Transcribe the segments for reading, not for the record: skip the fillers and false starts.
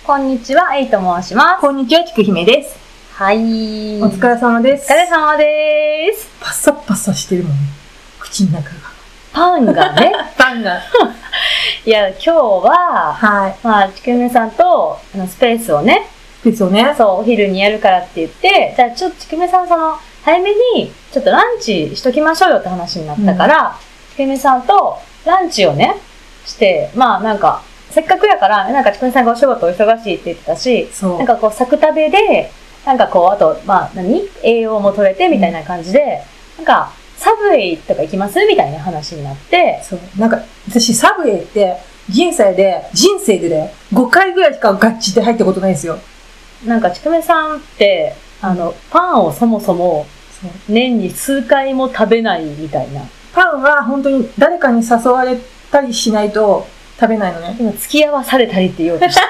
こんにちは、エイと申します。 こんにちは、ちくひめです。 はい。 お疲れ様です。 お疲れ様です。 パサパサしてるもんね。口の中が。 パンがね。 パンが。 いや、今日は、 はい。 まあ、ちくひめさんと、スペースをね。 スペースをね。 そう、お昼にやるからって言って、じゃあちょっとちくひめさん早めに、ちょっとランチしときましょうよって話になったから、ちくひめさんとランチをね、して、まあなんか、せっかくやから、なんかちくひめさんがお仕事お忙しいって言ってたし、なんかこう、サク食べで、なんかこう、あと、まあ栄養も取れてみたいな感じで、なんか、サブウェイとか行きますみたいな話になって。 そう。なんか、私サブウェイって人生で5回ぐらいしかガッチで入ったことないんですよ。 なんか、ちくめさんって、パンをそもそも、年に数回も食べないみたいな。 パンは本当に誰かに誘われたりしないと食べないのね。 今、付き合わされたりって言おうとした。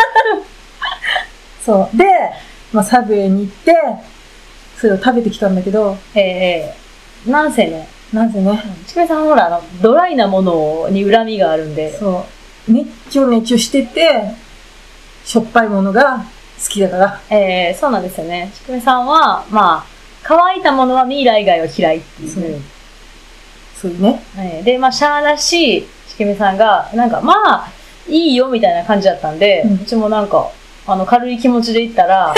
そう。で、まあ、サブウェイに行って、それを食べてきたんだけど、 なんせね。ちくめさんほら、ドライなものに恨みがあるんで。 そう。熱中してて、しょっぱいものが好きだから。 そうなんですよね。ちくめさんは、まあ、乾いたものはミイラ以外は嫌いっていう。 そうね。 で、まあ、しゃーなし、ちくめさんが、なんか、まあ、いいよみたいな感じだったんで、うちもなんか、軽い気持ちで言ったら、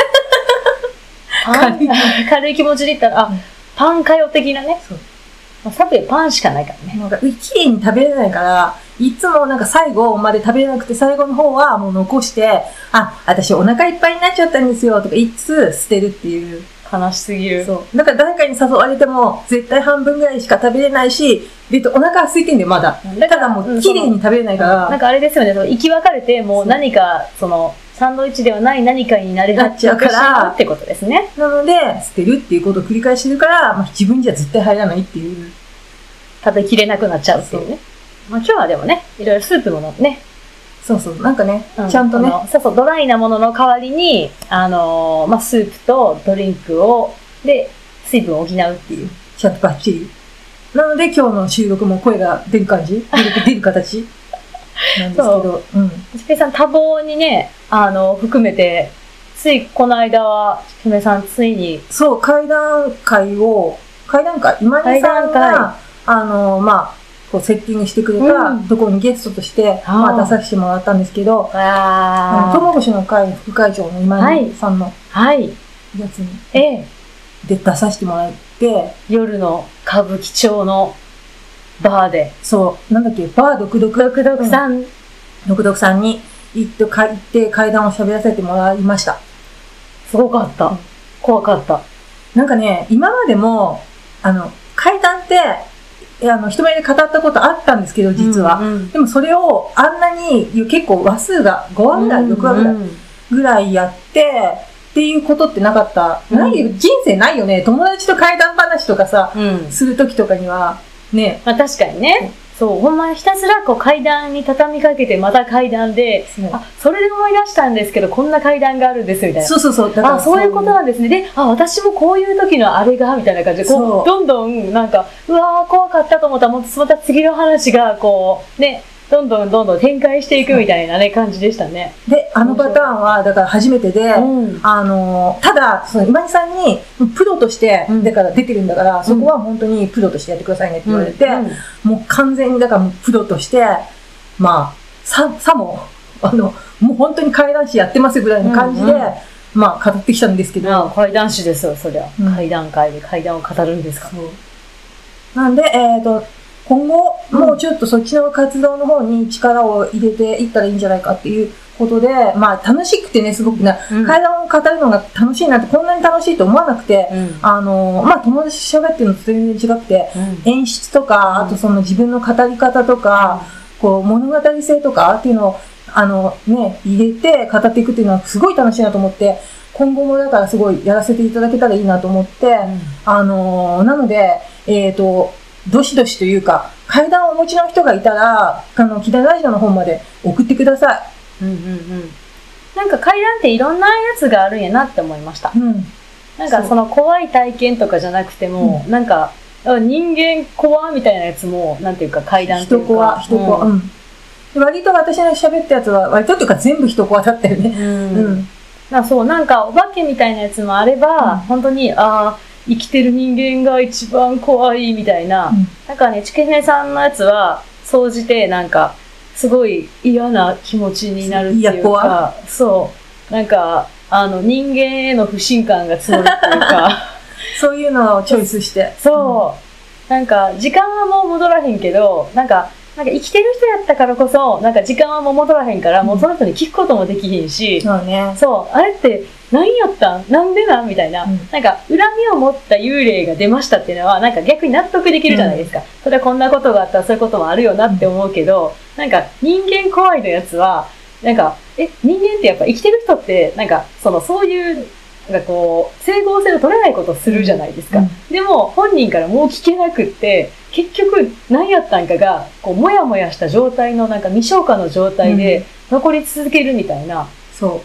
軽い気持ちで言ったら、パンかよ的なね。そう。まあ、サブウェイパンしかないからね。 なんか、綺麗に食べれないから、いつもなんか最後まで食べれなくて、最後の方はもう残して、私お腹いっぱいになっちゃったんですよ、とか言いつつ捨てるっていう。 悲しすぎる。 そう。だから誰かに誘われても、絶対半分ぐらいしか食べれないし、お腹は空いてんだよ、まだ。ただもう、綺麗に食べれないから。 なんかあれですよね、行き別れて、もう何か、サンドイッチではない何かになっちゃうからってことですね。 なので、捨てるっていうことを繰り返してるから、まあ、自分じゃ絶対入らないっていう。 食べきれなくなっちゃうっていうね。まあ今日はでもね、いろいろスープもね。 そうそう、なんかね、ちゃんとね。 そう、ドライなものの代わりに、まあスープとドリンクで、水分を補うっていう。 ちゃんとバッチリ。なので今日の収録も声が出る感じ出る形なんですけど。 ちくめさん多忙にね、含めて、ついこの間は、ちくめさんついに。 そう、今井さんが、まあ、こうセッティングしてくれたところにゲストとして、まあ、出させてもらったんですけど、ともごしの会副会長の今井さんのやつに、で出させてもらって、 夜の歌舞伎町のバーで。 そう、なんだっけ、バー独読さん。独読さんに行って階段を喋らせてもらいました。 すごかった。怖かった。 なんかね、今までも、階段って、人前で語ったことあったんですけど、実は。でもそれをあんなに結構話数が5話ぐらい、6話ぐらいやって、っていうことってなかった。人生ないよね。友達と怪談話とかさ、するときとかには、ね。 まあ確かにね。そう、ほんまにひたすらこう階段に畳みかけて、また階段で、それで思い出したんですけど、こんな階段があるんですみたいな。 そう。 そういうことなんですね。で、私もこういう時のあれが、みたいな感じで、こう、どんどん、なんか、うわー、怖かったと思ったら、また次の話が、こう、ね、どんどん展開していくみたいなね、感じでしたね。 で、パターンは、だから初めてで、ただ、今井さんに、プロとして、だから出てるんだから、そこは本当にプロとしてやってくださいねって言われて、もう完全に、だからプロとして、まあ、さも、もう本当に怪談師やってますぐらいの感じで、まあ、語ってきたんですけど。 怪談師ですよ、そりゃ。怪談会で怪談を語るんですか。 なんで、今後、もうちょっとそっちの活動の方に力を入れていったらいいんじゃないかっていうことで、まあ楽しくてね、すごくね、怪談を語るのが楽しいなって、こんなに楽しいと思わなくて、まあ友達と喋ってるのと全然違くて、演出とか、あとその自分の語り方とか、こう物語性とかっていうのを、入れて語っていくっていうのはすごい楽しいなと思って、今後もだからすごいやらせていただけたらいいなと思って、なので、どしどしというか、階段をお持ちの人がいたら、木田ラジオの方まで送ってください。 なんか階段っていろんなやつがあるんやなって思いました。なんかその怖い体験とかじゃなくても、なんか人間怖みたいなやつも、なんていうか階段っていうか。 人怖。 割と私の喋ったやつは、割とっていうか全部一コアだったよね。 そう、なんかお化けみたいなやつもあれば、本当に、生きてる人間が一番怖いみたいな。なんかね、ちくひめさんのやつは、総じてなんか、すごい嫌な気持ちになるっていうか、そう、なんか、人間への不信感が募るっていうか、 そういうのをチョイスして。 そう。なんか、時間はもう戻らへんけど、なんか生きてる人やったからこそ、なんか時間はもう戻らへんから、もうその人に聞くこともできひんし、 そうね。 そう、あれって何やったんなんでなんみたいな、なんか恨みを持った幽霊が出ましたっていうのは、なんか逆に納得できるじゃないですか。それはこんなことがあったらそういうこともあるよなって思うけど、なんか人間怖いのやつは、なんか、人間ってやっぱ生きてる人って、なんか、そういう、なんかこう、整合性の取れないことをするじゃないですか。でも、本人からもう聞けなくって、結局、何やったんかが、こう、もやもやした状態の、なんか未消化の状態で残り続けるみたいな。 そう。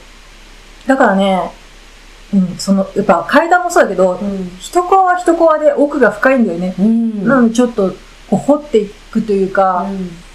だからね、やっぱ階段もそうだけど、一コアは一コアで奥が深いんだよね。なので、ちょっと、こう掘っていくというか、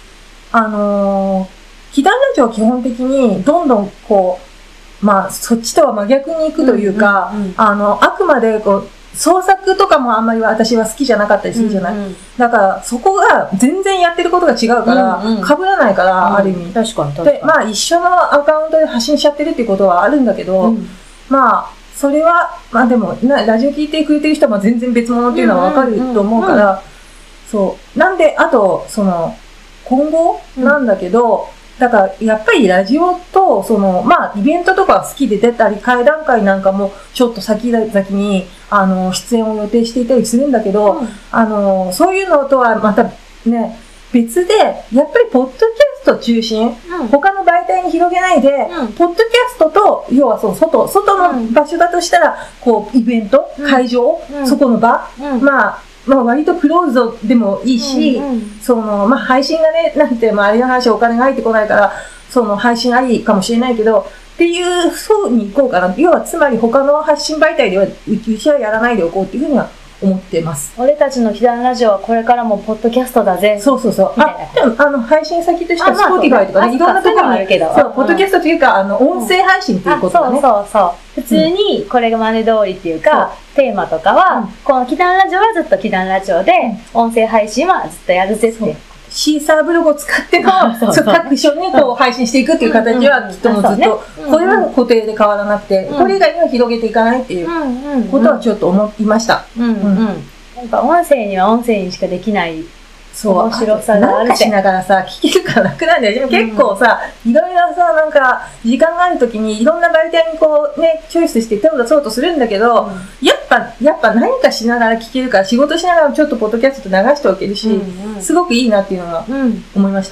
祈願ラジオは基本的にどんどんこう、まあそっちとは真逆に行くというか、あくまでこう、創作とかもあんまり私は好きじゃなかったりするじゃない、だからそこが全然やってることが違うから、被らないから、ある意味。 確かにで、まあ一緒のアカウントで発信しちゃってるっていうことはあるんだけど、まあ、それは、まあでも、ラジオ聞いてくれてる人も全然別物っていうのはわかると思うから、そう。なんで、あと、今後なんだけど、だから、やっぱりラジオと、まあ、イベントとか好きで出たり、会談会なんかも、ちょっと先に、出演を予定していたりするんだけど、そういうのとはまたね、別で、やっぱり、ポッドキャスト中心、他の媒体に広げないで、ポッドキャストと、要は外の場所だとしたら、こう、イベント、会場、そこの場、まあ割とクローズドでもいいし、まあ配信がね、なんて、まああれの話お金が入ってこないから、配信ありかもしれないけど、っていう層に行こうかな。要はつまり他の発信媒体では、うちはやらないでおこうっていうふうには思ってます。 俺たちの祈願ラジオはこれからもポッドキャストだぜ。 そう。配信先としては Spotify とかね、いろんなところにあるけど。そう、ポッドキャストというか、音声配信っていうことだね。 そう。普通にこれが真似通りっていうか、テーマとかは、この祈願ラジオはずっと祈願ラジオで、音声配信はずっとやるぜって。 シーサーブログを使っての、各所にこう配信していくっていう形はきっともうずっと、これは固定で変わらなくて、これ以外には広げていかないっていうことはちょっと思いました。 なんか音声には音声にしかできない面白さがあるって。 なんかしながらさ、聞けるから楽なんだよ。でも結構さ、いろいろさ、なんか、時間があるときにいろんな媒体にこうね、チョイスして手を出そうとするんだけど、やっぱ何かしながら聞けるから、仕事しながらちょっとポッドキャスト流しておけるし、すごくいいなっていうのは思いました。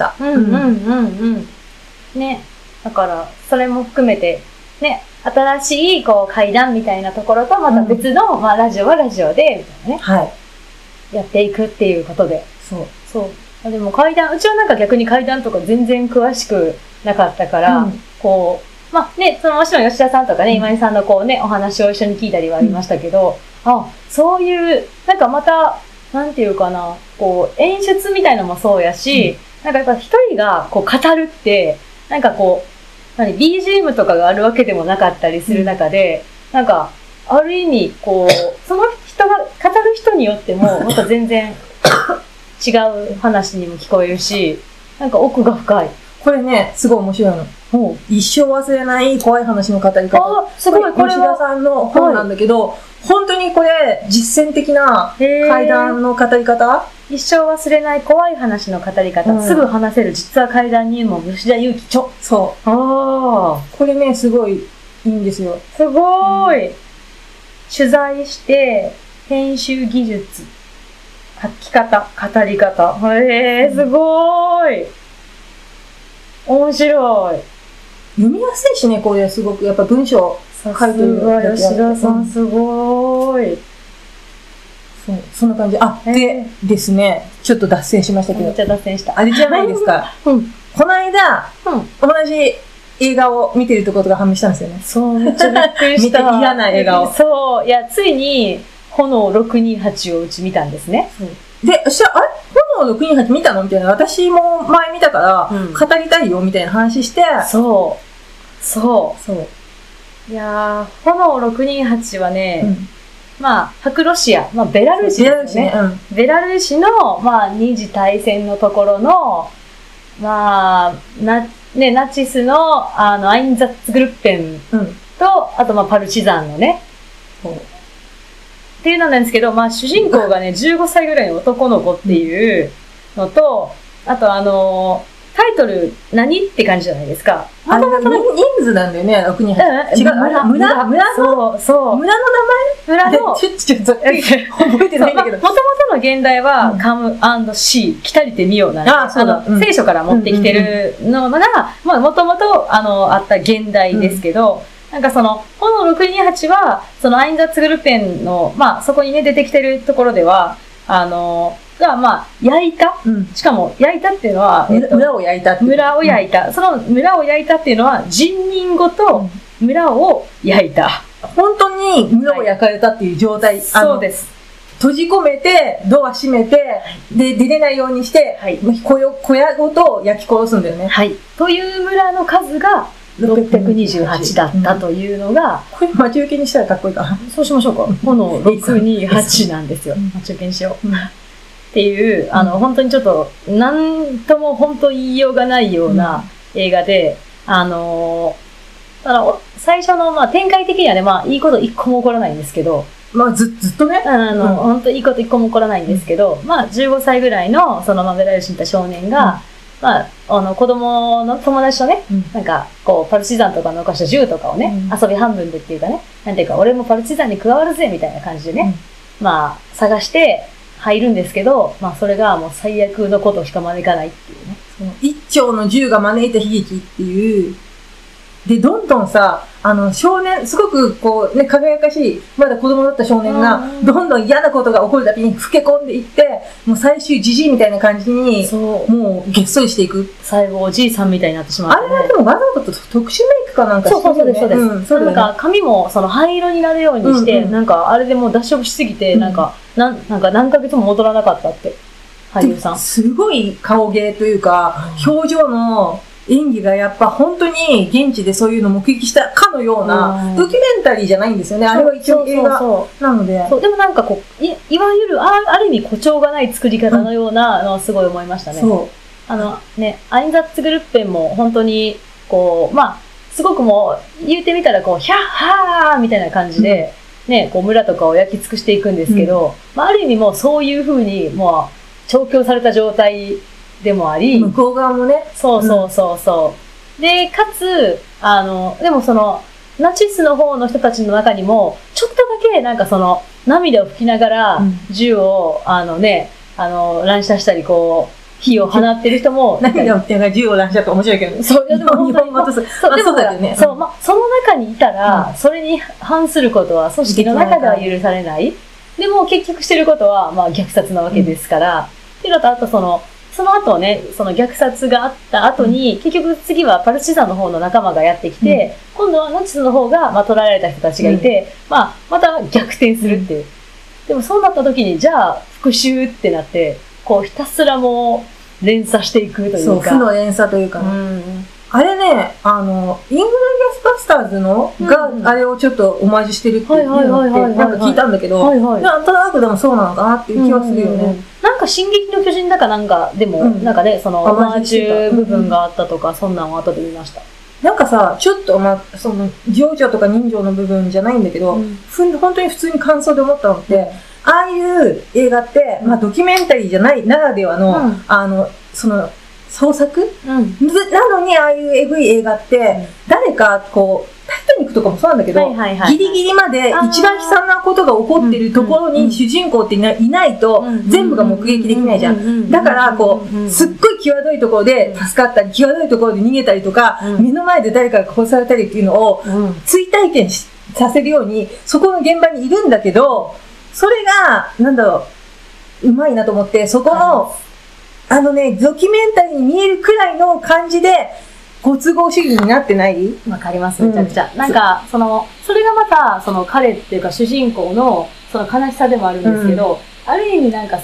ね。だから、それも含めて、ね、新しいこう階段みたいなところとまた別の、まあラジオはラジオで、みたいなね。やっていくっていうことで。そう。でも階段、うちはなんか逆に階段とか全然詳しくなかったから、こう、まあね、もちろん吉田さんとかね、今井さんのこうね、お話を一緒に聞いたりはありましたけど、そういう、なんかまた、なんていうかな、こう、演出みたいなのもそうやし、なんかやっぱ一人がこう語るって、なんかこう、BGM とかがあるわけでもなかったりする中で、なんか、ある意味、こう、その人が、語る人によっても、また全然違う話にも聞こえるし、なんか奥が深い。 これね、すごい面白いの。一生忘れない怖い話の語り方。 すごい、これ吉田さんの本なんだけど、本当にこれ、実践的な怪談の語り方。 一生忘れない怖い話の語り方。すぐ話せる、実は怪談入門、吉田祐樹著。 そう。これね、すごいいいんですよ。 すごい。取材して、編集技術、書き方、語り方。すごい。面白い。 読みやすいしね、これすごく。やっぱ文章書いてるだけ。 吉田さんすごい。 そんな感じ。でですね、ちょっと脱線しましたけど。 めっちゃ脱線した。 あれじゃないですか。この間、同じ映画を見てるってことが判明したんですよね。 そう、めっちゃびっくりした。 見て嫌な映画を。 そう、いや、ついに、炎628をうち見たんですね。 で、炎炎628見たのみたいな。私も前見たから、 うん語りたいよみたいな話して。 そう。いやー、炎628はね、まあ、白ロシア、まあ、ベラルーシですね。ベラルーシの、まあ、二次大戦のところの、まあ、ナチスの、アインザッツグルッペンと、あと、まあ、パルチザンのね、っていうのなんですけど、まあ、主人公がね、15歳ぐらいの男の子っていうのと、あとタイトル、何って感じじゃないですか。 人数なんだよね、628。違う、村のそう。村の、 ちょっと、覚えてないんだけど。 もともとの現代は、カム&シー、来たりてみようなんで、聖書から持ってきてるのが、まあ、もともと、あった現代ですけど、なんか炎628は、アインザッツグルペンの、まあ、そこにね、出てきてるところでは、まあ、焼いた、しかも、焼いたっていうのは、 村を焼いた。 村を焼いた。その村を焼いたっていうのは、人民ごと村を焼いた。 本当に村を焼かれたっていう状態。 そうです。 閉じ込めて、ドア閉めて、で、出れないようにして、小屋ごと焼き殺すんだよね。 はい。という村の数が、628だったというのが、 これ待ち受けにしたらかっこいいかな。 そうしましょうか。炎628なんですよ。待ち受けにしよう。っていう、本当にちょっと、なんとも本当言いようがないような映画で、最初の、まあ、展開的にはね、まあ、いいこと一個も起こらないんですけど、 まあ、ずっとね。 本当いいこと一個も起こらないんですけど、まあ、15歳ぐらいの、ベラルーシにいた少年が、まあ、子供の友達とね、なんか、パルチザンとかの犯した銃とかをね、遊び半分でっていうかね、なんていうか、俺もパルチザンに加わるぜ、みたいな感じでね、まあ、探して入るんですけど、まあ、それがもう最悪のことしか招かないっていうね。 一丁の銃が招いた悲劇っていう、で、どんどんさ、少年、すごく輝かしい、まだ子供だった少年が、どんどん嫌なことが起こるたびに老け込んでいって、もう最終ジジイみたいな感じに、もうげっそりしていく。 最後おじいさんみたいになってしまって、 あれはでもわざわざ特殊メイクかなんかしてるよね。 そうです。なんか髪も灰色になるようにして、なんかあれでもう脱色しすぎて、なんか何ヶ月も戻らなかったって、俳優さん。 すごい顔芸というか、表情の、演技がやっぱ本当に現地でそういうのを目撃したかのようなドキュメンタリーじゃないんですよね。あれは一応映画なので。 でもなんかいわゆるある意味誇張がない作り方のようなのはすごい思いましたね。アインザッツグルッペンも本当にまあすごくもう言うてみたらヒャッハーみたいな感じでね、村とかを焼き尽くしていくんですけど、まあある意味もうそういう風にもう調教された状態でもあり、 向こう側もね。 そう。で、かつ、でもナチスの方の人たちの中にも、ちょっとだけなんか涙を拭きながら、銃を、乱射したり、火を放ってる人も。 涙を拭きながら銃を乱射って面白いけどね。 そう、でも本当に。 そうだよね。 そう、まあ、その中にいたら、それに反することは組織の中では許されない。でも結局してることは、まあ、虐殺なわけですから、っていうのと、あとその後ね、虐殺があった後に、結局次はパルチザンの方の仲間がやってきて、今度はナチスの方が、まあ、捕らえられた人たちがいて、まあ、また逆転するっていう。でもそうなった時に、じゃあ、復讐ってなって、ひたすらもう、連鎖していくというか。 そう、負の連鎖というかね。あれね、イングラリアスバスターズのが、あれをちょっとオマージュしてるっていうのって、なんか聞いたんだけど、なんとなくでもそうなのかなっていう気はするよね。 なんか、進撃の巨人だかなんかでも、なんかね、オマージュ部分があったとか、そんなのを後で見ました。 なんかさ、ちょっと、まあ、情緒とか人情の部分じゃないんだけど、本当に普通に感想で思ったのって、ああいう映画って、まあ、ドキュメンタリーじゃないならではの、創作、なのにああいうエグい映画って、誰かタイタニックとかもそうなんだけど、ギリギリまで一番悲惨なことが起こってるところに主人公っていないと全部が目撃できないじゃん。だからすっごい際どいところで助かったり、際どいところで逃げたりとか、目の前で誰かが殺されたりっていうのを追体験させるように、そこの現場にいるんだけど、それが、うまいなと思って、そこの、ドキュメンタリーに見えるくらいの感じで、ご都合主義になってない？ わかります、めちゃくちゃ。なんか、それがまた、彼っていうか主人公の、悲しさでもあるんですけど、ある意味なんか悲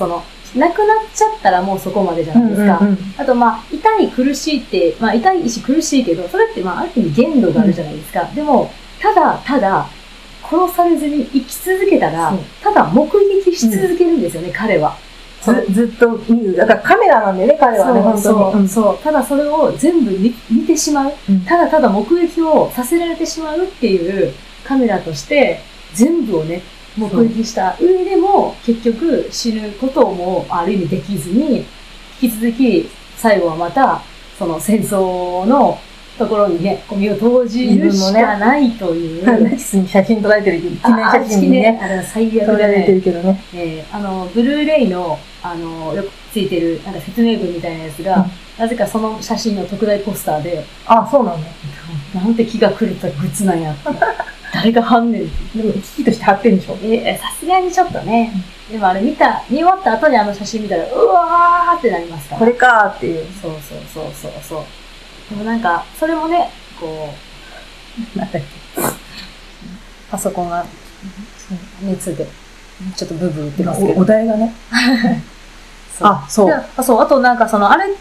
なくなっちゃったらもうそこまでじゃないですか。 うんうんうん、 あと痛い苦しいって、痛いし苦しいけど、それってある意味限度があるじゃないですか。でも、ただ殺されずに生き続けたら、ただ目撃し続けるんですよね、彼は。 ずっと見る。だからカメラなんだよね、彼はね、本当に。 そう。ただそれを全部見てしまう。ただただ目撃をさせられてしまうっていうカメラとして、全部をね、目撃した上でも、結局死ぬこともある意味できずに、引き続き最後はまた、その戦争のところにね、身を投じるしかないという。 ナチスに写真撮られてるけど、記念写真にね、 最悪撮られてるけどね。 ブルーレイの、よくついてる、なんか説明文みたいなやつが、なぜかその写真の特大ポスターで、 あ、そうなんだ。 なんて気が狂ったグッズなんやって。誰が貼んねんって。 でも、機器として貼ってんでしょ。 さすがにちょっとね。でもあれ見終わった後に写真見たら、うわーってなりますから。 これかーっていう。 そう。でもなんか、それもね、なんだっけ。パソコンが、熱で、ちょっとブブーってますけど。 お題がね。そう。 あとなんかあれって、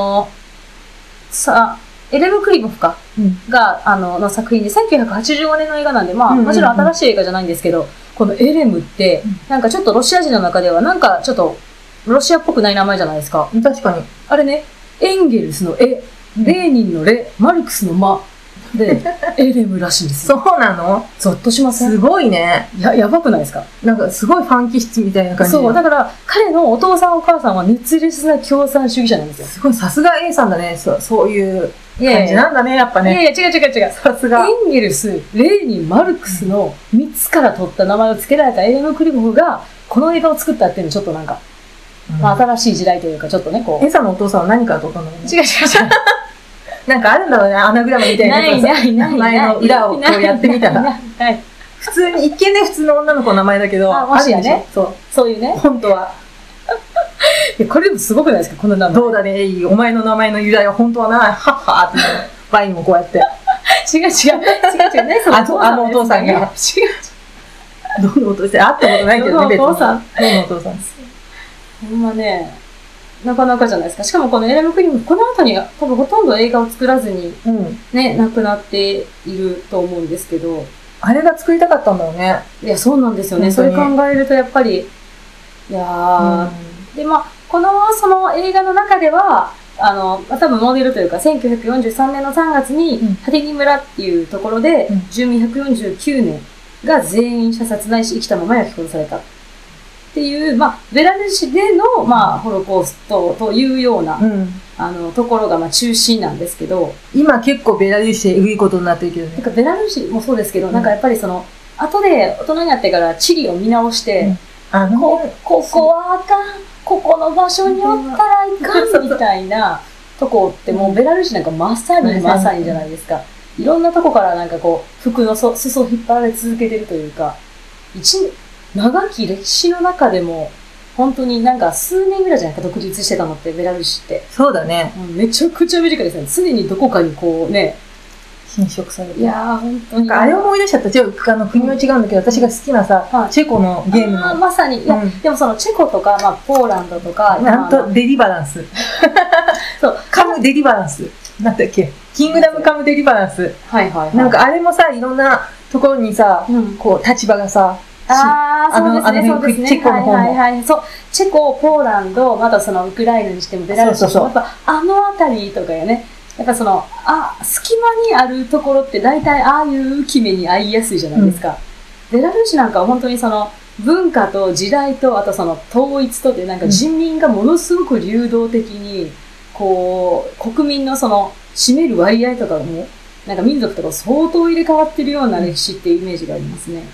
エレム・クリモフが、の作品で、1985年の映画なんで、もちろん新しい映画じゃないんですけど、このエレムって、なんかちょっとロシア人の中では、なんかちょっと、ロシアっぽくない名前じゃないですか。 確かに。 あれね、エンゲルスのエ、レーニンのレ、マルクスのマ、で、エレムらしいんですよ。 そうなの？ ゾッとしません？ すごいね。 やばくないですか？ なんかすごいファン気質みたいな感じ。 そう、だから彼のお父さんお母さんは熱烈な共産主義者なんですよ。 すごい、さすが A さんだね。そういう感じなんだね、やっぱね。 いや違う。 さすが。 エンゲルス、レーニン、マルクスの3つから取った名前を付けられたエレム・クリモフが、この映画を作ったっていうのちょっとなんか、新しい時代というか、ちょっとね、 A さんのお父さんは何から取ったんだろうね。 違う。 なんかあるんだろうね、アナグラムみたいなやつ。名前の裏をこうやってみたら。普通に、一見ね、普通の女の子の名前だけど、 もしやね。そういうね。 本当は。 これでもすごくないですか、この名前。 どうだね、お前の名前の由来は本当はな、はっはーって、ワインもこうやって。 違うね、 あのお父さんが。違う。どのお父さん、会ったことないけどね、別に。どのお父さん。 ほんまね。なかなかじゃないですか。しかもこのエレム・クリモフ、この後に多分ほとんど映画を作らずに、ね、亡くなっていると思うんですけど。 あれが作りたかったんだよね。 いや、そうなんですよね。それ考えるとやっぱり、いやー、で、この、その映画の中では、多分モデルというか、1943年の3月に、ハディニ村っていうところで、住民149年が全員射殺ないし生きたまま焼き殺された。っていう、ベラルーシでの、ホロコーストというような、ところが、中心なんですけど。 今結構ベラルーシでえぐいことになってるけどね。 なんかベラルーシもそうですけど、なんかやっぱり後で大人になってから地理を見直して、ここはあかん、ここの場所におったらいかん、みたいなとこってもうベラルーシなんかまさにじゃないですか。いろんなとこからなんか服の裾を引っ張られ続けてるというか、長き歴史の中でも、本当になんか数年ぐらいじゃないか、独立してたのって、ベラルーシって。 そうだね。 めちゃくちゃ短いですね。常にどこかに侵食されて。 いやー、本当に。 なんかあれ思い出しちゃった。国は違うんだけど、私が好きなさ、チェコのゲームの。 まさに。いや、でもそのチェコとか、ポーランドとか。 なんと、デリバランス。 そう。 カムデリバランス。なんだっけ。キングダムカムデリバランス。なんかあれもさ、いろんなところにさ、立場がさ、 そうですね。 チェコの方も。 そう。チェコ、ポーランド、またウクライナにしてもベラルーシにしても、やっぱ辺りとかよね。やっぱ隙間にあるところって大体ああいう決めに合いやすいじゃないですか。ベラルーシなんかは本当に文化と時代と、あと統一とで、なんか人民がものすごく流動的に、国民の占める割合とかも、なんか民族とか相当入れ替わってるような歴史っていうイメージがありますね。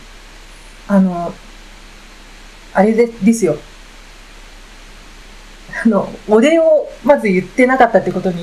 あれですよ。お礼をまず言ってなかったってことに、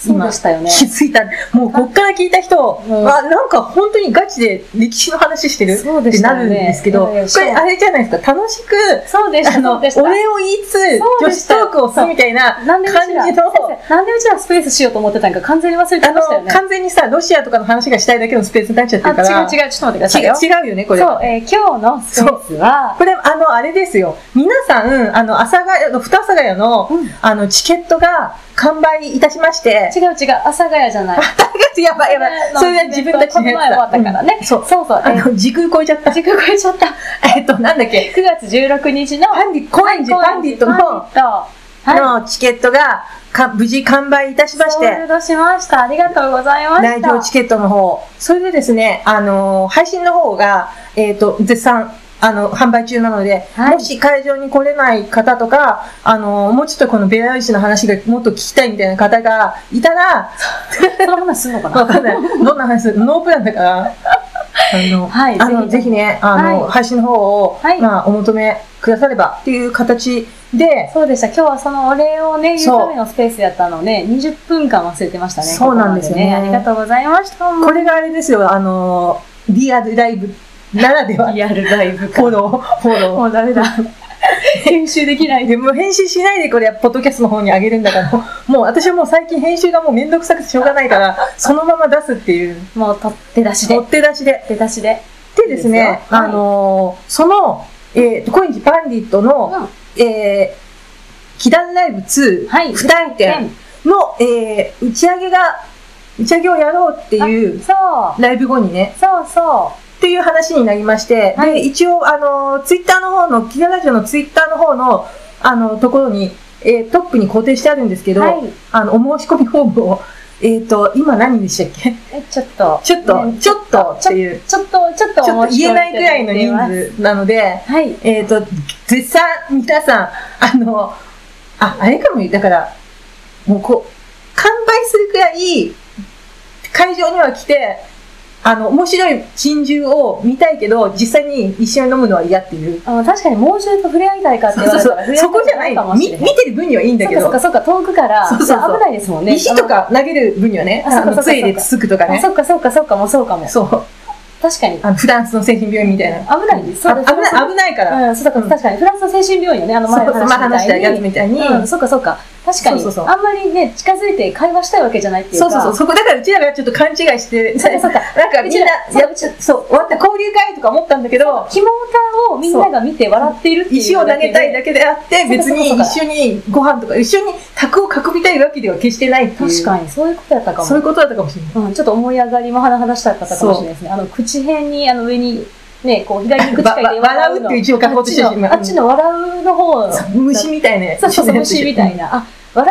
今、気づいた。もうこっから聞いた人は、なんか本当にガチで歴史の話してるってなるんですけど、これあれじゃないですか、楽しく、お礼を言いつつ、女子トークをするみたいな感じの。 なんでうちらスペースしようと思ってたんか完全に忘れてましたよね。 完全にさ、ロシアとかの話がしたいだけのスペースになっちゃってるから。 違う、ちょっと待ってくださいよ。 違うよね、これ。 そう、今日のスペースは、 これ、あれですよ。皆さん、阿佐ヶ谷の、チケットが完売いたしまして。 違う、阿佐ヶ谷じゃない。 やばい。それは自分たちのやつだ。 この前終わったからね。そう。 時空超えちゃった。なんだっけ。 9月16日の、 高円寺パンディットのチケットが、無事完売いたしまして。 ソールドしました。ありがとうございました。 来場チケットの方。それでですね、配信の方が、絶賛、販売中なので、もし会場に来れない方とか、もうちょっとこのベラルーシの話がもっと聞きたいみたいな方がいたら、 その話するのかな？ わかんない。どんな話する？ノープランだから、ぜひね、配信の方を、お求めくださればっていう形で。 そうでした。今日はそのお礼をね、言うためのスペースやったので、20分間忘れてましたね。 そうなんですよね。 ありがとうございました。 これがあれですよ、リアルライブならでは。 リアルライブか。 フォロー。 もうダメだ。編集できない。 でも編集しないでこれ、ポッドキャストの方に上げるんだから、もう私はもう最近編集がもうめんどくさくてしょうがないから、そのまま出すっていう。 もう取って出しで。 でですね、その、高円寺パンディットの、祈願ライブ2、不退店の、打ち上げをやろうっていう、ライブ後にね。っていう話になりまして、で、一応、ツイッターの方の、キララジオのツイッターの方の、ところに、トップに固定してあるんですけど、お申し込みフォームを、今何でしたっけ？ちょっとっていう。ちょっと言えないくらいの人数なので、絶賛、皆さん、あれかも、だから、もう完売するくらい、会場には来て、面白い珍獣を見たいけど、実際に一緒に飲むのは嫌っていう。 確かに猛獣と触れ合いたいかって言われたら、 そこじゃない。見てる分にはいいんだけど。 そうか、遠くから、危ないですもんね。 石とか投げる分にはね、杖でつつくとかね。 そうか、もうそうかも。 そう。 確かに。 フランスの精神病院みたいな。 危ないです。 危ないから。 確かに。フランスの精神病院よね、前話したやつみたいに。 そうか。確かに。あんまりね、近づいて会話したいわけじゃないっていうか。 そこだからうちらがちょっと勘違いして、なんかみんな、終わって交流会とか思ったんだけど、 ひも歌をみんなが見て笑っているっていう。 石を投げたいだけであって、別に一緒にご飯とか、一緒に卓を囲みたいわけでは決してないっていう。 確かに、そういうことやったかも。 そういうことだったかもしれない。 ちょっと思い上がりも話したかったかもしれないですね。口辺に、上に、ね、左に口書いて笑うっていう字を書こうとしてるし、 あっちの笑うの方。 虫みたいなやつ。 そう、虫みたいな。我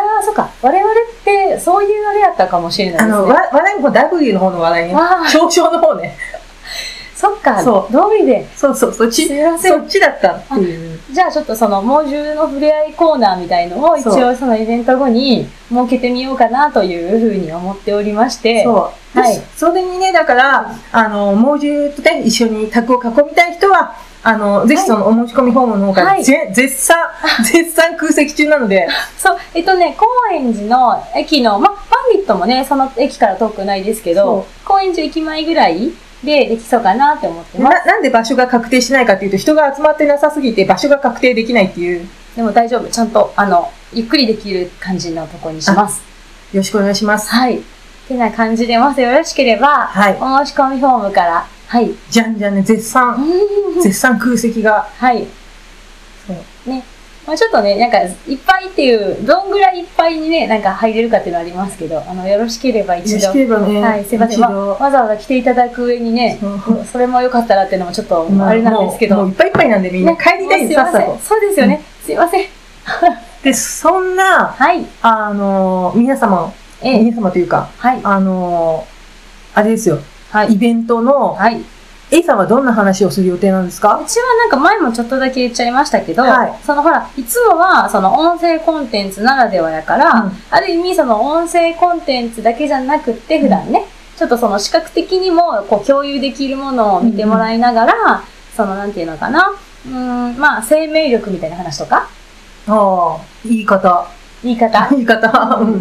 々ってそういうあれやったかもしれないですね。 笑いも W の方の笑いね。嘲笑の方ね。 そっか、通りで。 そっちだったっていう。 じゃあちょっとその猛獣の触れ合いコーナーみたいのを一応そのイベント後に設けてみようかなというふうに思っておりまして。 それにね、だから、猛獣とね、一緒に卓を囲みたい人は、ぜひそのお申し込みフォームの方から絶賛空席中なので。 そう、高円寺の駅の、パンディットもね、その駅から遠くないですけど、高円寺駅前ぐらいでできそうかなって思ってます。 なんで場所が確定しないかっていうと、人が集まってなさすぎて場所が確定できないっていう。 でも大丈夫。ちゃんと、ゆっくりできる感じのところにします。 よろしくお願いします。 ってな感じで、もしよろしければ、お申し込みフォームから、 じゃんね、絶賛空席が。 ね。ちょっとね、なんか、いっぱいっていう、どんぐらいいっぱいにね、なんか入れるかっていうのはありますけど、よろしければ一度。 よろしければね。 すいません。わざわざ来ていただく上にね、それもよかったらっていうのもちょっと、あれなんですけど。 もういっぱいいっぱいなんでみんな帰りたいんです、さっさと。 そうですよね。すいません。 で、そんな、皆様というか、あれですよ。イベントの、A さんはどんな話をする予定なんですか？ うちはなんか前もちょっとだけ言っちゃいましたけど、そのほら、いつもはその音声コンテンツならではやから、ある意味その音声コンテンツだけじゃなくって普段ね、ちょっとその視覚的にもこう共有できるものを見てもらいながら、そのなんていうのかな、生命力みたいな話とか。 言い方。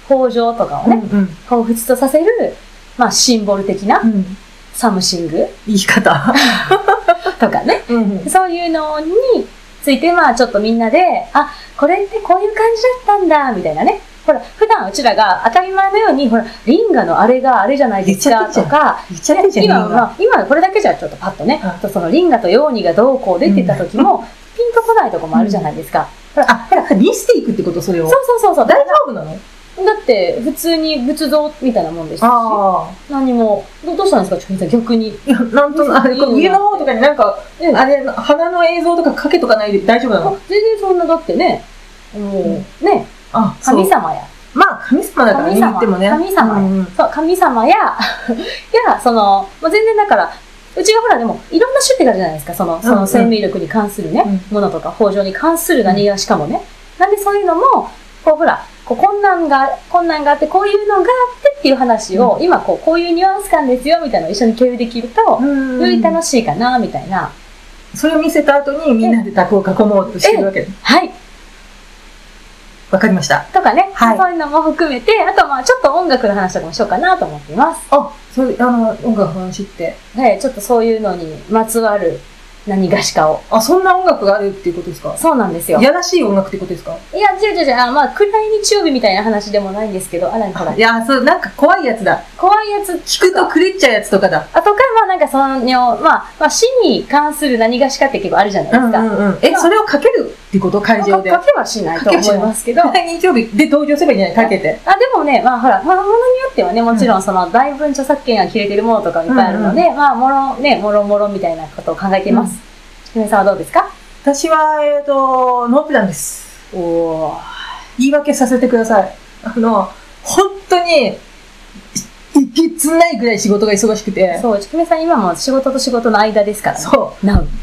豊穣とかをね、 うん彷彿とさせる、まあ、シンボル的な、サムシング言い方。 とかね、そういうのについて、まあ、ちょっとみんなで、あ、これってこういう感じだったんだ、みたいなね。ほら、普段うちらが当たり前のように、ほら、リンガのあれがあれじゃないですか、とか、今これだけじゃちょっとパッとね、そのリンガとヨーニがどうこうでって言った時も、ピンとこないとこもあるじゃないですか。 ほら、見せていくってことそれを。 そう。 大丈夫なの？ だって、普通に仏像みたいなもんですし、何も、どうしたんですか、ちょっと逆に。 いや、なんとなく、家の方とかになんか、あれ、花の映像とかかけとかないで大丈夫なの？ 全然そんな、だってね、もう、ね、神様や。 まあ、神様だからね、言ってもね。 神様や。そう、神様や、その、もう全然だから、うちがほらでも、いろんな種類があるじゃないですか、その生命力に関するね、ものとか、豊穣に関する何がしかもね。なんでそういうのも、こうほら、こんなんがあって、こういうのがあってっていう話を、今こういうニュアンス感ですよ、みたいなのを一緒に共有できると、より楽しいかな、みたいな。 それを見せた後にみんなで卓を囲もうとしてるわけです。 はい。 わかりました。 とかね、そういうのも含めて、あとまあちょっと音楽の話とかもしようかなと思っています。 そういう、音楽の話って。 ちょっとそういうのにまつわる何がしかを。 そんな音楽があるっていうことですか？ そうなんですよ。 いやらしい音楽ってことですか？ いや、違う。まあ、暗い日曜日みたいな話でもないんですけど、ほら。 いや、なんか怖いやつだ。 怖いやつ。 聞くと狂っちゃうやつとかだ。 まあなんかまあ死に関する何がしかって結構あるじゃないですか。 それをかけるってこと？会場で。 かけはしないと思いますけど。 暗い日曜日で登場すればいいんじゃない？かけて。 でもね、まあほら、ものによってはね、もちろん大分著作権が切れてるものとかいっぱいあるので、まあ、もろみたいなことを考えています。皆さんはどうですか？ 私は、ノープランです。言い訳させてください。本当に、いけつないぐらい仕事が忙しくて。 そう、ちくめさん今も仕事と仕事の間ですからね。 そう。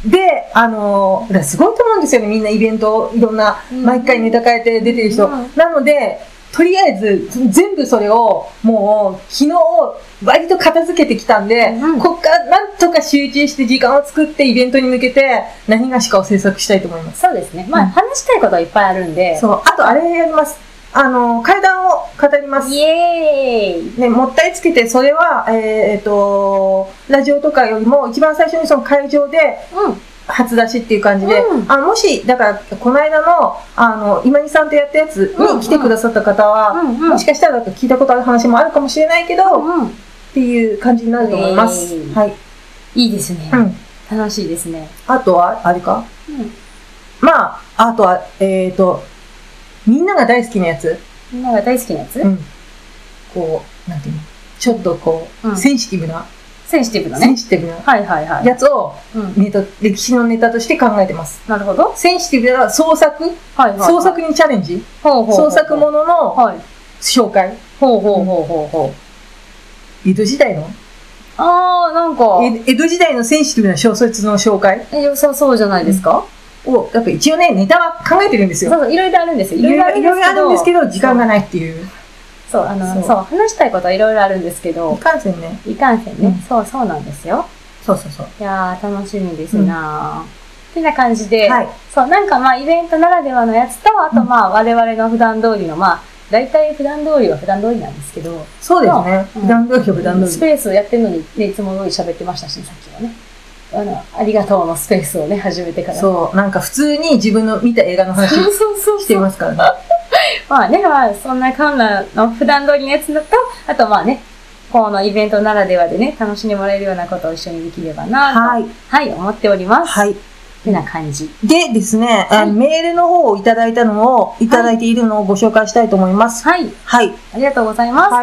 で、すごいと思うんですよね、みんなイベント、いろんな、毎回ネタ変えて出てる人。なので、とりあえず、全部それを、もう、昨日、割と片付けてきたんで、こっからなんとか集中して時間を作ってイベントに向けて、何がしかを制作したいと思います。 そうですね。まあ、話したいことはいっぱいあるんで。 そう。あと、あれやります。階段を語ります。 イエーイ！ ね、もったいつけて、それは、ラジオとかよりも、一番最初にその会場で、初出しっていう感じで、もし、だから、この間の、今井さんとやったやつに来てくださった方は、もしかしたら聞いたことある話もあるかもしれないけど、っていう感じになると思います。はい。 いいですね。楽しいですね。 あとは、あれか？まあ、あとは、みんなが大好きなやつ。 みんなが大好きなやつ？ こう、なんていうの？ちょっとこう、センシティブな。 センシティブなやつを、歴史のネタとして考えてます。 なるほど。 センシティブな創作にチャレンジ。創作ものの紹介。江戸時代のなんか。 江戸時代のセンシティブな小説の紹介。 良さそうじゃないですか？ やっぱ一応ね、ネタは考えてるんですよ。 そう、いろいろあるんですよ。 いろいろあるんですけど、時間がないっていう。 そう、話したいことはいろいろあるんですけど。 いかんせんね。 そうなんですよ。 そう。 いやー、楽しみですなってな感じで、そう、なんかまあ、イベントならではのやつと、あとまあ、我々の普段通りの、まあ、大体普段通りは普段通りなんですけど。 そうですね。普段通りは普段通り。 スペースをやってるのに、ね、いつも通り喋ってましたし、さっきはね。ありがとうのスペースをね、始めてから。 そう、なんか普通に自分の見た映画の話してますからね。 まあ、そんなこんなの普段通りのやつだと、あとまあね、このイベントならではでね、楽しんでもらえるようなことを一緒にできればなと、思っております。ってな感じ。 でですね、メールの方をいただいているのをご紹介したいと思います。 ありがとうございます。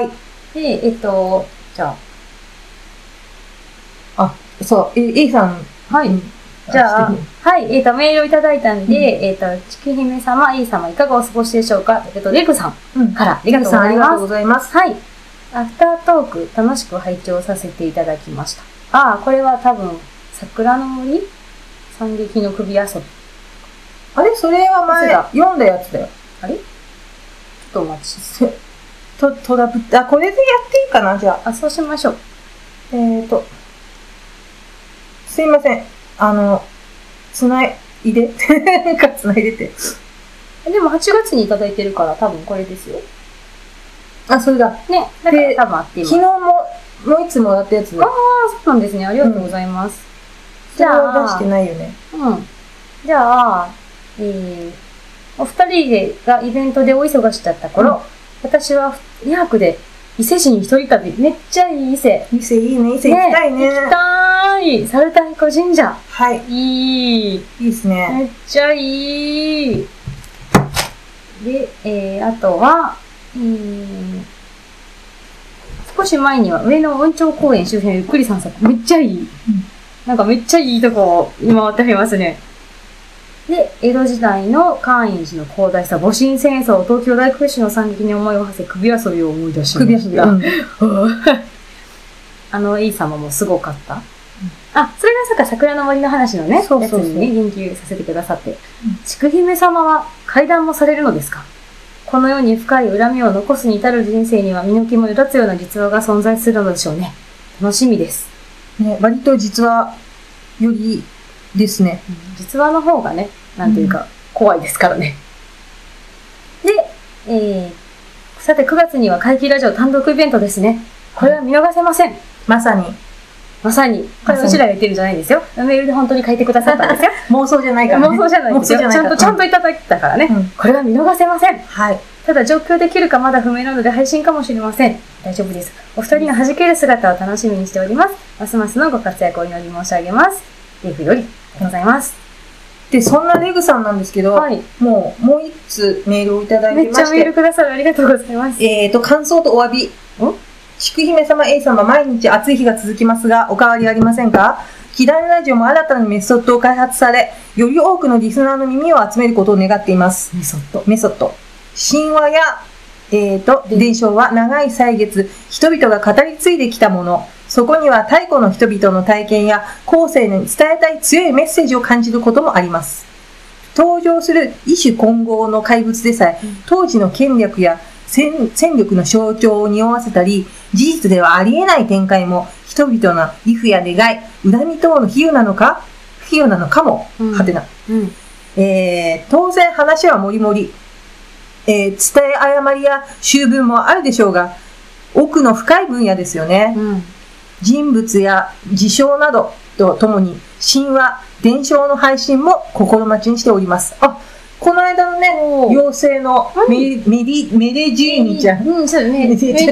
で、じゃあ。 そう、A さん。 じゃあ、メールをいただいたんで、ちくひめ様、A 様、いかがお過ごしでしょうか？レグさんから、ありがとうございます。アフタートーク、楽しく拝聴させていただきました。これは多分、桜の森？惨劇の首遊び。 あれ？それは前、読んだやつだよ。 あれ？ちょっとお待ちして。 これでやっていいかな？じゃあ。 そうしましょう。 すいません。つないでて。 でも8月にいただいてるから多分これですよ。 あ、それだ。 ね、だから多分あって今。 昨日もういつもらったやつで。 ああ、そうなんですね。ありがとうございます。 じゃあ。出してないよね。 じゃあ、お二人がイベントでお忙しだった頃、私は2泊で伊勢市に一人旅。めっちゃいい伊勢。 伊勢いいね。伊勢行きたいね。 行きたい。猿田彦神社。 はい。 いいですね。 めっちゃいい。で、あとは、少し前には上野温町公園周辺ゆっくり散策。めっちゃいい。なんかめっちゃいいとこを今回ってみますね。で、江戸時代の寛永寺の広大さ、戊辰戦争、東京大空襲の惨劇に思いを馳せ、首遊びを思い出しました。首遊び。イー様もすごかった。あ、それがさっき桜の森の話のね、やつにね、言及させてくださって。筑姫様は階段もされるのですか？このように深い恨みを残すに至る人生には身の毛もよだつような実話が存在するのでしょうね。楽しみです。 ね、割と実話よりですね。 実話の方がね、なんていうか、怖いですからね。で、さて9月には怪奇ラジオ単独イベントですね。これは見逃せません。 まさに。 これうちらが言ってるんじゃないんですよ。メールで本当に書いてくださったんですよ。 妄想じゃないからね。 妄想じゃないですよ。ちゃんといただいたからね。これは見逃せません。 はい。 ただ上京できるかまだ不明なので配信かもしれません。大丈夫です。お二人の弾ける姿を楽しみにしております。ますますのご活躍をお祈り申し上げます。レグより、ありがとうございます。 で、そんなレグさんなんですけど、もう一つメールをいただいてまして。 めっちゃメールくださるありがとうございます。 感想とお詫び。筑姫様 A 様、毎日暑い日が続きますが、お変わりありませんか？キダンラジオも新たなメソッドを開発され、より多くのリスナーの耳を集めることを願っています。メソッド。神話や、伝承は長い歳月、人々が語り継いできたもの。そこには太古の人々の体験や後世に伝えたい強いメッセージを感じることもあります。登場する異種混合の怪物でさえ、当時の権力や戦力の象徴を匂わせたり、事実ではありえない展開も人々の畏怖や願い、恨み等の比喩なのかも、はてな。当然話はもりもり、伝え誤りや修文もあるでしょうが、奥の深い分野ですよね。人物や事象などとともに神話、伝承の配信も心待ちにしております。あ、この間のね、妖精のメレジーニちゃん。メレジー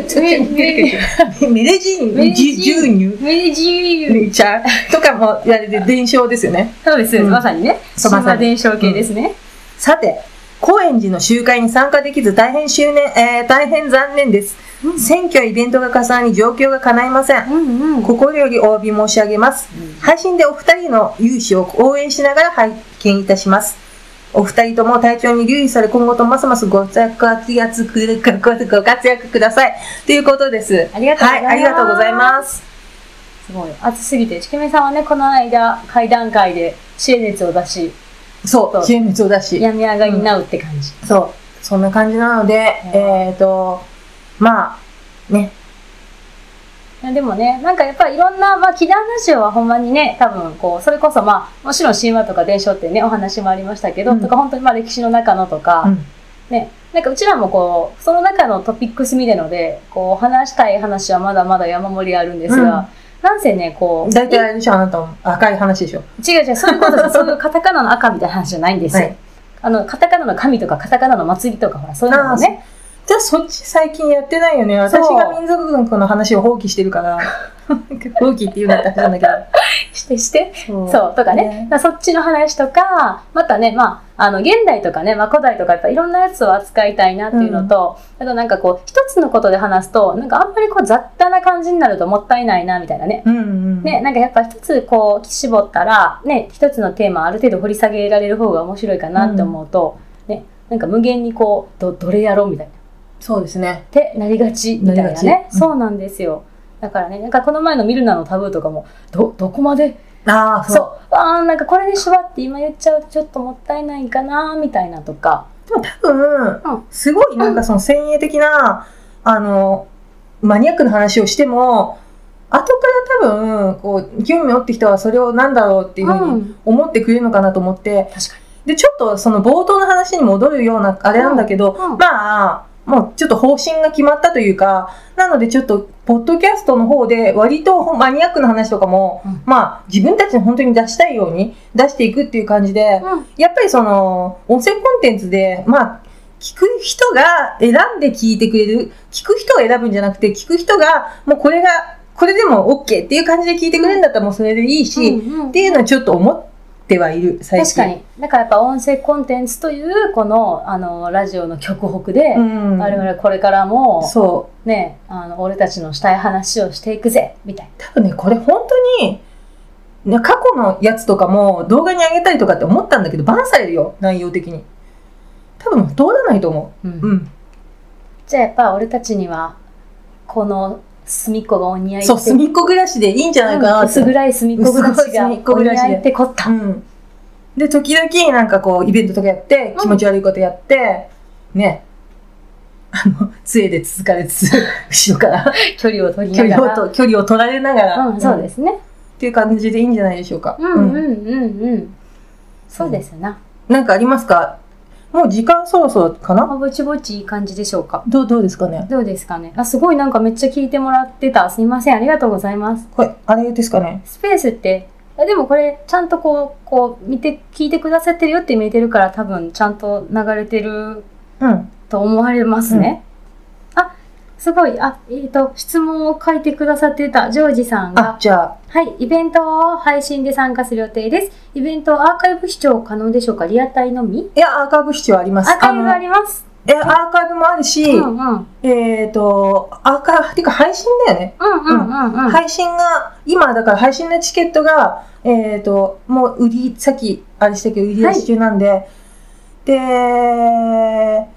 ニちゃんとかもやれて伝承ですよね。 そうです。まさにね。神話伝承系ですね。 さて、高円寺の集会に参加できず大変残念です。選挙やイベントが重なり状況が叶いません。心よりお詫び申し上げます。配信でお二人の勇姿を応援しながら拝見いたします。お二人とも体調に留意され、今後とますますご活躍ください。ということです。 ありがとうございます。 はい、ありがとうございます。 すごい。暑すぎて、ちくめさんはね、この間、会談会で支援熱を出し、 支援熱を出し。 病み上がりになうって感じ。 そんな感じなので、まあ、ね。 でもね、なんかやっぱりいろんな、奇談ラジオはほんまにね、多分それこそもちろん神話とか伝承ってね、お話もありましたけど、とか本当に歴史の中のとか、ね、なんかうちらもその中のトピックス見でので、話したい話はまだまだ山盛りあるんですが、なんせね、 大体あれでしょ、あなたも赤い話でしょ。 違う、そういうことです。そういうカタカナの赤みたいな話じゃないんですよ。カタカナの神とかカタカナの祭りとか、そういうのもね。 じゃあそっち最近やってないよね。私が民族学の話を放棄してるから。放棄って言うなって話なんだけど。 して。そう、とかね。そっちの話とか、またね、現代とかね、古代とかやっぱいろんなやつを扱いたいなっていうのと、あとなんか一つのことで話すと、なんかあんまり雑多な感じになるともったいないな、みたいなね。ね、なんかやっぱ一つ絞ったら、ね、一つのテーマある程度掘り下げられる方が面白いかなって思うと、ね、なんか無限にどれやろうみたいな。 そうですね。 ってなりがちみたいなね。そうなんですよ。だからね、なんかこの前のミルナのタブーとかも、どこまで、なんかこれで縛って今言っちゃうとちょっともったいないかな、みたいなとか。 でも多分、すごいなんか先鋭的な、マニアックな話をしても、後から多分、興味を持ってきたはそれをなんだろうっていうふうに思ってくれるのかなと思って、 確かに。 で、ちょっとその冒頭の話に戻るようなあれなんだけど、 もうちょっと方針が決まったというか、なのでちょっと、ポッドキャストの方で割とマニアックな話とかも、まあ自分たちに本当に出したいように出していくっていう感じで、やっぱりその、音声コンテンツで、まあ、聞く人が選んで聞いてくれる、聞く人が選ぶんじゃなくて、聞く人が、もうこれでも OK っていう感じで聞いてくれるんだったらもうそれでいいし、っていうのはちょっと思ってはいる、最近。 確かに。だからやっぱ音声コンテンツという、この、ラジオの極北で、我々これからも、 そう。 ね、俺たちのしたい話をしていくぜ、みたいな。 多分ね、これ本当に、過去のやつとかも動画に上げたりとかって思ったんだけど、バンされるよ、内容的に。多分通らないと思う。 じゃあやっぱ俺たちには、この隅っこがお似合いって。 そう、隅っこ暮らしでいいんじゃないかなって。 薄暗い隅っこ暮らしがお似合いってこった。 で、時々なんかこう、イベントとかやって、気持ち悪いことやって、ね、杖で続かれつつ、後ろから。 距離を取りながら。 距離を取られながら。 そうですね。 っていう感じでいいんじゃないでしょうか。 そうですよな。 なんかありますか？もう時間そろそろかな？ ぼちぼちいい感じでしょうか。 どうですかね？ どうですかね。すごいなんかめっちゃ聞いてもらってた。すみません。ありがとうございます。 これ、あれですかね？ スペースって、でもこれ、ちゃんとこう、聞いてくださってるよって見えてるから、多分、ちゃんと流れてる、と思われますね。すごい。質問を書いてくださってた、ジョージさんが。 じゃあ。 はい。イベントを配信で参加する予定です。イベントアーカイブ視聴可能でしょうか？リアタイのみ？ いや、アーカイブ視聴あります。 アーカイブあります。 アーカイブもあるし、アーカイブ、っていうか配信だよね。配信が、今だから配信のチケットが、もうさっきあれしたけど売り出し中なんで、で、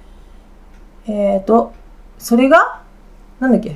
それが、なんだっけ？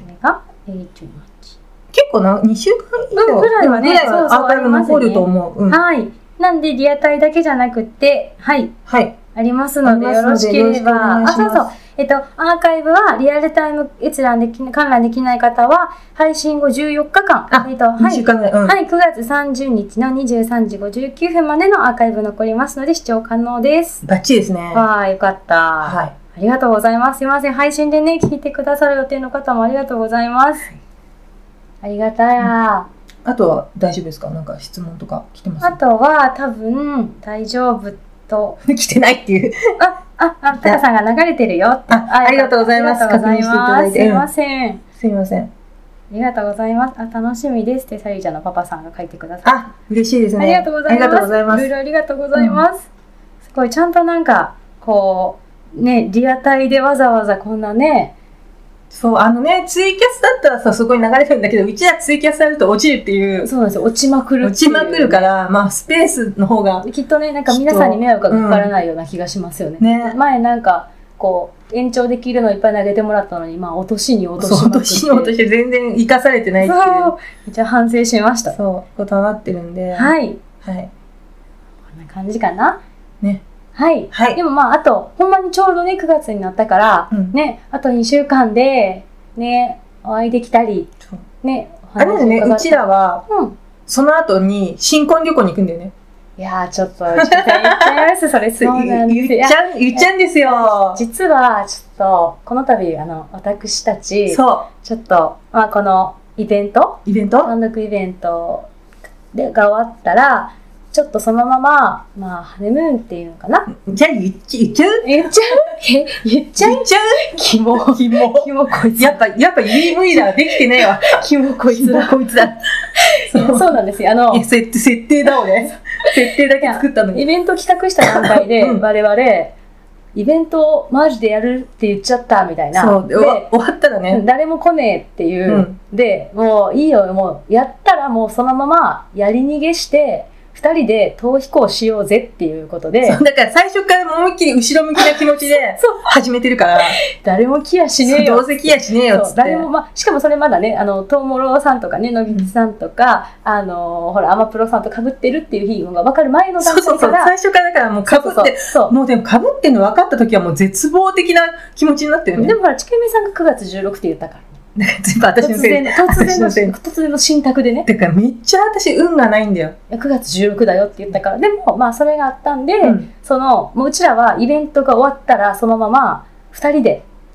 結構2週間以上ぐらいはね、 アーカイブ残ると思う。 はい。なんで、リアタイだけじゃなくて、はい。ありますので、よろしければ。そうそう。アーカイブはリアルタイム閲覧観覧できない方は、配信後14日間。 2週間ぐらい。 はい。9月30日の23時59分までのアーカイブ残りますので、視聴可能です。 バッチリですね。 よかった。はい。ありがとうございます。すいません。配信でね、聞いてくださる予定の方もありがとうございます。ありがたや。 あとは大丈夫ですか？なんか質問とか来てます？ あとは多分大丈夫と。 来てないっていう。 タカさんが流れてるよ。 ありがとうございます。確認していただいて。 すいません。 すいません。 ありがとうございます。楽しみですってサリーちゃんのパパさんが書いてください。 嬉しいですね。 ありがとうございます。いろいろありがとうございます。すごい、ちゃんとなんか、こう、ね、リアタイでわざわざこんなね、 そう、ツイキャスだったらさ、そこに流れてるんだけど、うちはツイキャスやると落ちるっていう。 そうなんですよ、落ちまくる。 落ちまくるから、まあ、スペースの方が。 きっとね、なんか皆さんに迷惑がかからないような気がしますよね。前なんか、こう、延長できるのいっぱい投げてもらったのに、まあ、落としに落としまくって。 落としに落として全然生かされてないっていう。 めっちゃ反省しました。 そう、ことになってるんで。 はい。 はい。 こんな感じかな。 ね。 はい。でもまあ、あと、ほんまにちょうどね、9月になったから、ね、あと2週間で、ね、お会いできたり、ね、 あれだね、うちらは、その後に新婚旅行に行くんだよね。 いやー、ちょっと言っちゃいます、それ。そうなんですよ。言っちゃうんですよ。 実は、ちょっと、この度、私たち、ちょっと、まあ、このイベント単独イベントが終わったら、ちょっとそのまま、まあ、ハネムーンっていうのかな。 じゃあ言っちゃう言っちゃうキモこいつ。 やっぱ無理だ。できてないわ。 キモこいつだ。そうなんですよ。 設定だ俺。設定だけ作ったのに。 イベント企画した段階で、我々、イベントマジでやるって言っちゃったみたいな。 そう。で、終わったらね。 誰も来ねえっていう。で、もういいよ、もうやったらもうそのままやり逃げして、2人で逃避行しようぜっていうことで。 だから最初から思いっきり後ろ向きな気持ちで始めてるから。 誰も来やしねえよ。 どうせ来やしねえよっつって。 誰も、しかもそれまだね、トウモロさんとかね、のびきさんとか、ほら、アマプロさんと被ってるっていう日が分かる前の段階から。 そう、最初からだからもう被って、もうでも被ってんの分かった時はもう絶望的な気持ちになってるね。 でもほら、ちくみさんが9月16って言ったから。 全部私のせい。 突然の信託でね。 だからめっちゃ私運がないんだよ。 9月16だよって言ったから。でも、まあそれがあったんで、もううちらはイベントが終わったらそのまま2人で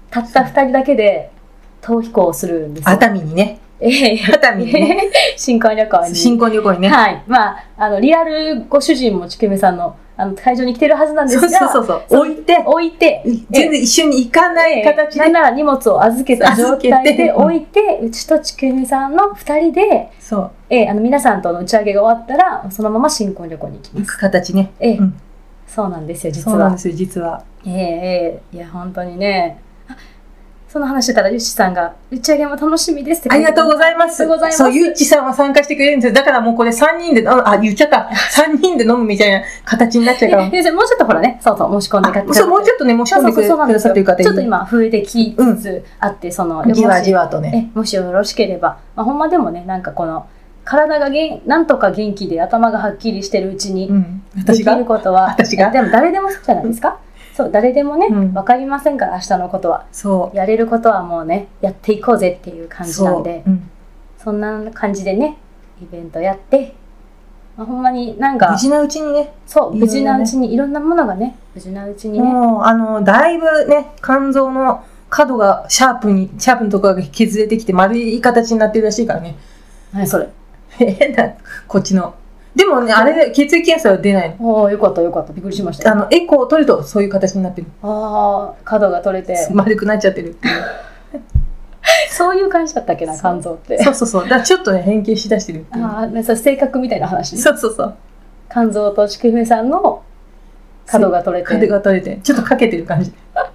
たった2人だけで逃避行をするんですよ。 熱海にね。熱海にね。 新婚旅行に。 新婚旅行にね。 はい。まあ、リアルご主人もちくめさんの、会場に来てるはずなんですが。 そう。置いて、全然一緒に行かない形で。 なんなら荷物を預けた状態で置いて、うちとちくめさんの2人で、 そう。 皆さんとの打ち上げが終わったら、そのまま新婚旅行に行きます。 行く形ね。 そうなんですよ、実は。 そうなんですよ、実は。 いや、本当にね。その話してたら、ゆっちさんが、打ち上げも楽しみですってありがとうございます。そう、ゆっちさんは参加してくれるんですよ。だからもうこれ3人で、言っちゃった。3人で飲むみたいな形になっちゃうから。 もうちょっとほらね、そう、申し込んでそう、もうちょっとね、申し込んでくださってる方ちょっと今、増えてきつつあって、 じわじわとね。 もしよろしければ、ほんまでもね、なんかこの、体がなんとか元気で頭がはっきりしてるうちに、できることは、でも誰でもそうじゃないですか。そう、誰でもね、わかりませんから、明日のことは。 そう。 やれることはもうね、やっていこうぜっていう感じなんで、そんな感じでね、イベントやって、ほんまになんか、 無事なうちにね。 そう、無事なうちにいろんなものがね、無事なうちにね。 もう、だいぶね、肝臓の角がシャープのところが削れてきて丸い形になってるらしいからね。 何それ。 こっちの。でもね、あれで血液検査は出ないの。よかった。びっくりしました。 エコーを取るとそういう形になってる。 角が取れて。 丸くなっちゃってるっていう。 そういう感じだったっけな、肝臓って。 そう。だからちょっとね、変形しだしてるっていう。 それ性格みたいな話。 そう。 肝臓とちくめさんの角が取れて。 角が取れて。ちょっとかけてる感じ。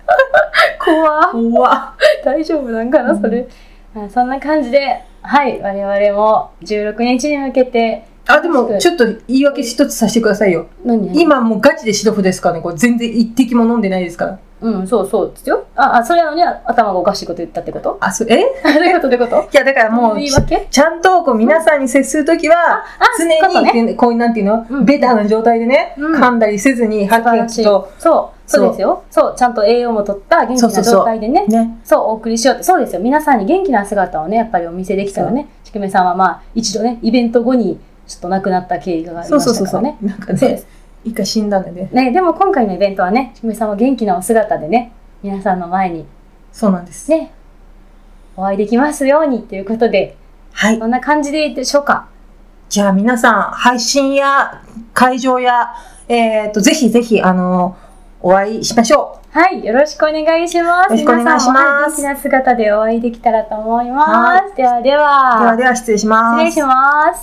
怖っ。大丈夫なんかな、それ。そんな感じで、はい、我々も16日に向けて、 でも、ちょっと言い訳一つさせてくださいよ。今もうガチでシロフですからね。これ全然一滴も飲んでないですから。 そうですよ。それなのに頭がおかしいこと言ったってこと？ どういうこといや、だからもう、ちゃんと皆さんに接するときは、常に、こういうなんていうの、ベタな状態でね、噛んだりせずに、はっきりと。 そうですよ。そう、ちゃんと栄養も取った元気な状態でね、お送りしようって。そうですよ。皆さんに元気な姿をね、やっぱりお見せできたらね、ちくめさんは一度ね、イベント後に、ちょっと亡くなった経緯がありましたからね。 なんかね、一回死んだんでね。でも今回のイベントはね、ちくめさんは元気なお姿でね、皆さんの前に。 そうなんです。 ね、お会いできますようにということで、 はい。 そんな感じでいいでしょうか。 じゃあ皆さん、配信や会場や、ぜひぜひ、お会いしましょう。はい。よろしくお願いします。 よろしくお願いします。 元気な姿でお会いできたらと思います。では、 失礼します。 失礼します。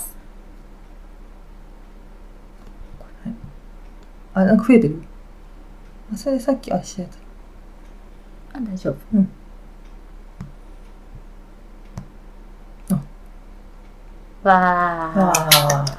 なんか増えてる？それさっきしたやつ。 大丈夫。わー。